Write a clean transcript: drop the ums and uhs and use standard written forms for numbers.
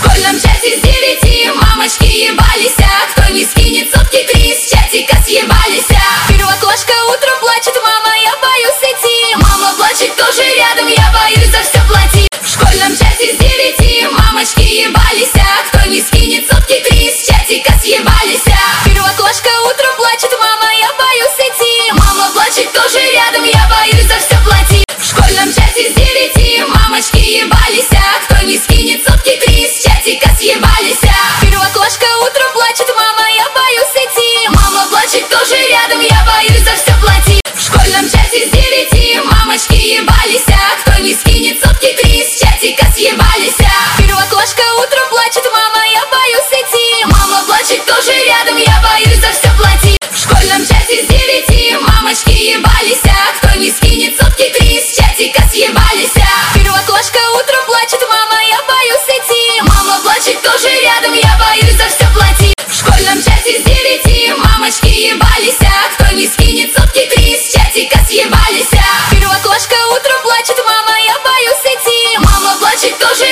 школьном чате с 9 мамочки ебались, а кто не скинет сотки 3 с чатика съебались. Первоклашка утром плачет: мама, я боюсь идти. Мама плачет тоже рядом: я боюсь за все платить. В школьном чате с 9 мамочки ебались, а кто не скинет сотки 3 с чатика съебались. Первоклашка утром плачет: мама, я боюсь идти. Мама плачет тоже рядом: я боюсь за все платить. В школьном чате с 9 мамочки ебались, а кто не скинет сотки 3 с чатика съебались. Первоклашка утром плачет: мама, я боюсь идти. Мама плачет тоже рядом: я боюсь за все платить. В школьном чате с 9 мамочки ебались, а кто не скинет сотки 3 с чатика съебались. Первоклашка утром плачет: мама, я боюсь идти. Мама плачет тоже рядом: я боюсь за все платить. В школьном чате с 9 мамочки ебались, а кто не скинет сотки 3 с чатика съебались. Первоклашка утром плачет: мама, я боюсь идти. Мама плачет тоже рядом: я боюсь за все платить. В школьном чате с 9 мамочки ебались, а кто не скинет сотки 3 с чатика съебались. Первоклашка утром плачет: мама, я боюсь идти. Мама плачет тоже